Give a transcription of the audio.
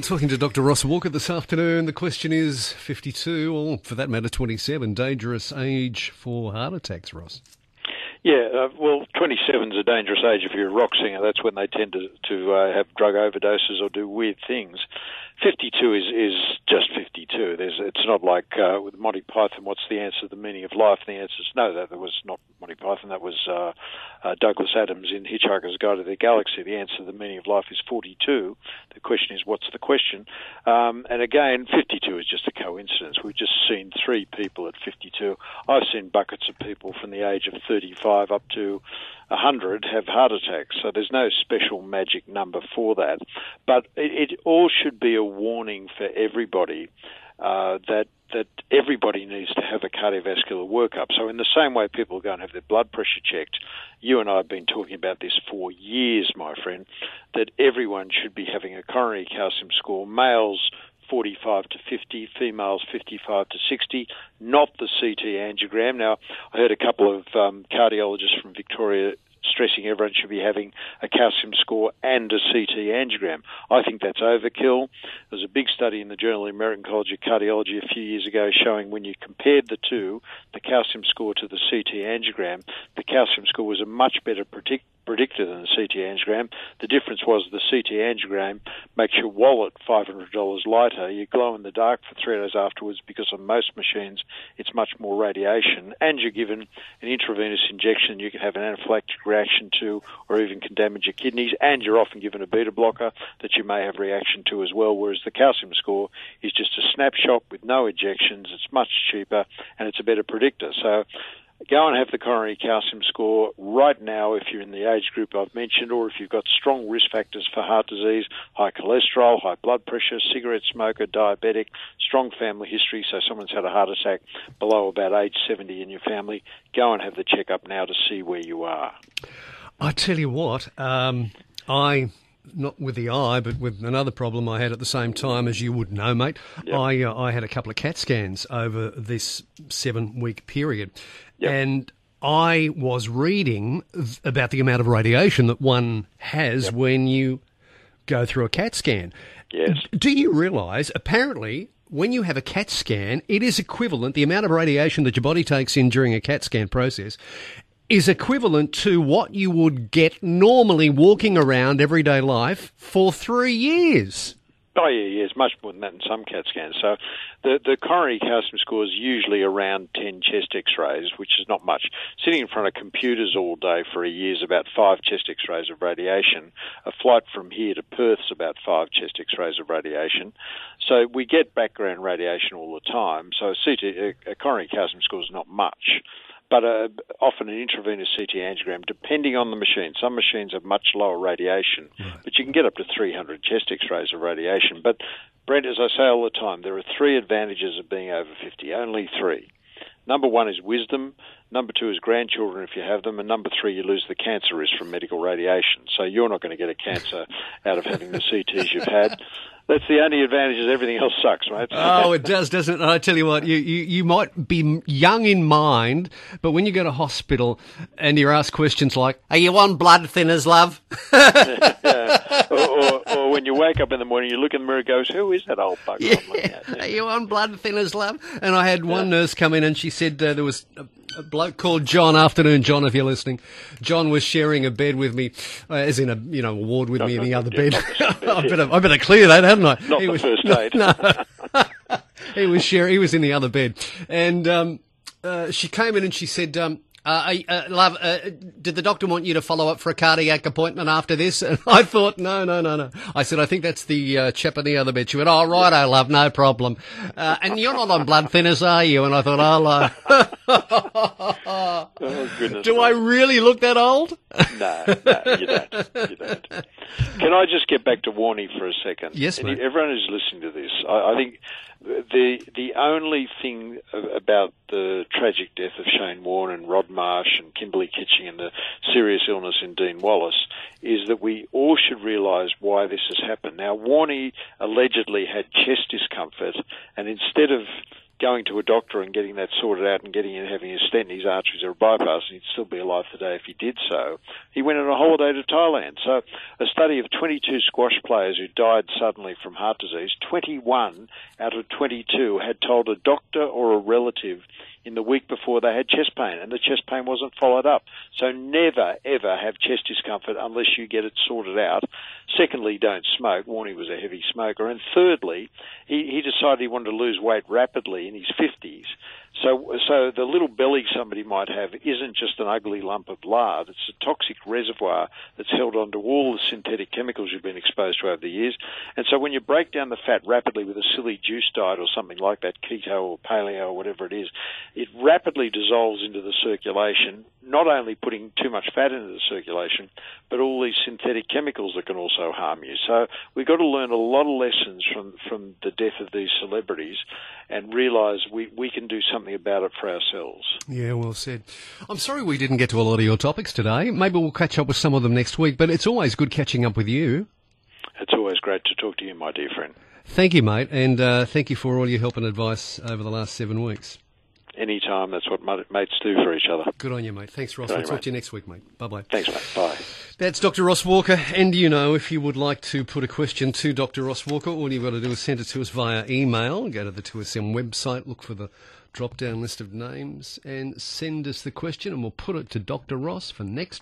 Talking to Dr. Ross Walker this afternoon. The question is 52, or for that matter 27, dangerous age for heart attacks, Ross. Yeah, well, 27 is a dangerous age if you're a rock singer. That's when they tend to have drug overdoses or do weird things. 52 is just 52. It's not like with Monty Python, what's the answer to the meaning of life? And the answer is no, that was not Monty Python. That was Douglas Adams in Hitchhiker's Guide to the Galaxy. The answer to the meaning of life is 42. The question is, what's the question? And again, 52 is just a coincidence. We've just seen 3 people at 52. I've seen buckets of people from the age of 35 up to 100 have heart attacks, so there's no special magic number for that. But it all should be a warning for everybody that everybody needs to have a cardiovascular workup. So in the same way people go and have their blood pressure checked, you and I have been talking about this for years, my friend, that everyone should be having a coronary calcium score, males 45 to 50, females 55 to 60, not the CT angiogram. Now, I heard a couple of cardiologists from Victoria stressing everyone should be having a calcium score and a CT angiogram. I think that's overkill. There was a big study in the Journal of the American College of Cardiology a few years ago showing when you compared the two, the calcium score to the CT angiogram, the calcium score was a much better predictor than the CT angiogram. The difference was the CT angiogram makes your wallet $500 lighter. You glow in the dark for 3 days afterwards because on most machines it's much more radiation, and you're given an intravenous injection you can have an anaphylactic reaction to or even can damage your kidneys, and you're often given a beta blocker that you may have reaction to as well, whereas the calcium score is just a snapshot with no injections. It's much cheaper and it's a better predictor. So go and have the coronary calcium score right now if you're in the age group I've mentioned, or if you've got strong risk factors for heart disease, high cholesterol, high blood pressure, cigarette smoker, diabetic, strong family history, so someone's had a heart attack below about age 70 in your family, go and have the checkup now to see where you are. I tell you what, not with the eye, but with another problem I had at the same time, as you would know, mate. Yep. I had a couple of CAT scans over this 7-week period. Yep. And I was reading about the amount of radiation that one has when you go through a CAT scan. Yes. Do you realise, apparently, when you have a CAT scan, it is equivalent, the amount of radiation that your body takes in during a CAT scan process is equivalent to what you would get normally walking around everyday life for 3 years. Oh, yeah, it's much more than that in some CAT scans. So the coronary calcium score is usually around 10 chest x-rays, which is not much. Sitting in front of computers all day for a year is about 5 chest x-rays of radiation. A flight from here to Perth is about 5 chest x-rays of radiation. So we get background radiation all the time. So a coronary calcium score is not much. But often an intravenous CT angiogram, depending on the machine. Some machines have much lower radiation, but you can get up to 300 chest x-rays of radiation. But, Brent, as I say all the time, there are 3 advantages of being over 50, only 3. Number 1 is wisdom. Number 2 is grandchildren if you have them. And number 3, you lose the cancer risk from medical radiation. So you're not going to get a cancer out of having the CTs you've had. That's the only advantage. Everything else sucks, mate. Oh, it does, doesn't it? I tell you what, you might be young in mind, but when you go to hospital and you're asked questions like, "Are you on blood thinners, love?" or when you wake up in the morning, you look in the mirror and goes, "Who is that old bugger I'm looking at?" Are you on blood thinners, love? And I had one nurse come in and she said there was a bloke called John. Afternoon, John, if you're listening. John was sharing a bed with me, as in a ward with me in the other bed. I better clear that, hadn't I? Not the first date. No. He was in the other bed, and she came in and she said, "Love, did the doctor want you to follow up for a cardiac appointment after this?" And I thought, no. I said, "I think that's the chap in the other bed." She went, "Oh, righto, love, no problem. And you're not on blood thinners, are you?" And I thought, oh, goodness. Do I really look that old? No, you don't. Can I just get back to Warnie for a second? Yes, mate. Everyone who's listening to this, I think the only thing about the tragic death of Shane Warne and Rod Marsh and Kimberley Kitching and the serious illness in Dean Wallace is that we all should realise why this has happened. Now, Warnie allegedly had chest discomfort, and instead of going to a doctor and getting that sorted out and having a stent in his arteries or a bypass, and he'd still be alive today if he did so. He went on a holiday to Thailand. So a study of 22 squash players who died suddenly from heart disease, 21 out of 22 had told a doctor or a relative in the week before they had chest pain, and the chest pain wasn't followed up. So never, ever have chest discomfort unless you get it sorted out. Secondly, don't smoke. Warney was a heavy smoker. And thirdly, he decided he wanted to lose weight rapidly in his 50s. So the little belly somebody might have isn't just an ugly lump of lard. It's a toxic reservoir that's held onto all the synthetic chemicals you've been exposed to over the years. And so when you break down the fat rapidly with a silly juice diet or something like that, keto or paleo or whatever it is, it rapidly dissolves into the circulation, not only putting too much fat into the circulation, but all these synthetic chemicals that can also harm you. So we've got to learn a lot of lessons from the death of these celebrities and realise we can do something about it for ourselves. Yeah, well said. I'm sorry we didn't get to a lot of your topics today. Maybe we'll catch up with some of them next week, but it's always good catching up with you. It's always great to talk to you, my dear friend. Thank you, mate, and thank you for all your help and advice over the last 7 weeks. Anytime, that's what mates do for each other. Good on you, mate. Thanks, Ross. We'll talk to you next week, mate. Bye-bye. Thanks, mate. Bye. That's Dr. Ross Walker, and if you would like to put a question to Dr. Ross Walker, all you've got to do is send it to us via email. Go to the 2SM website, look for the drop-down list of names, and send us the question, and we'll put it to Dr. Ross for next